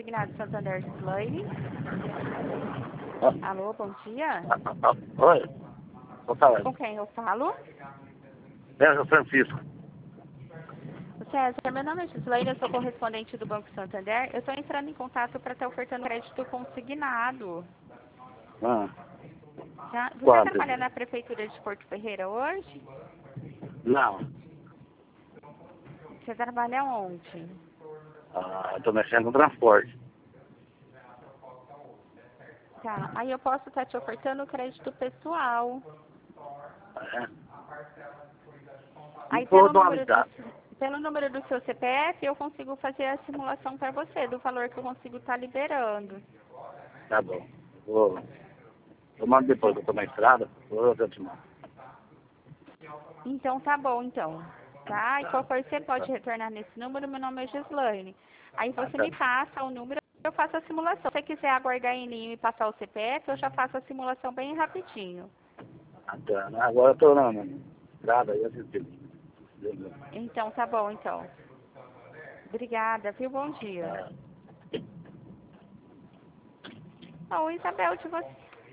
consignado Santander Gislaine. Alô, bom dia. Oi, vou falar. Com quem eu falo? César Francisco. César, meu nome é Gislaine, eu sou correspondente do Banco Santander. Eu estou entrando em contato para estar ofertando crédito consignado. Você Quanto? trabalha na Prefeitura de Porto Ferreira hoje? Não. Você trabalha onde? Estou mexendo com transporte. Tá, aí eu posso estar te ofertando crédito pessoal. É. Aí pelo número do seu CPF eu consigo fazer a simulação para você, do valor que eu consigo estar liberando. Tá bom. Eu mando depois, eu estou na estrada, eu te mando. Então tá bom, então. Tá? E qualquer coisa você pode retornar nesse número, meu nome é Gislaine. Aí você me passa o número, eu faço a simulação. Se você quiser aguardar em mim e me passar o CPF, eu já faço a simulação bem rapidinho. Agora eu estou na estrada aí assistindo. Então tá bom, então. Obrigada, viu? Bom dia. Ô, Isabel, de você.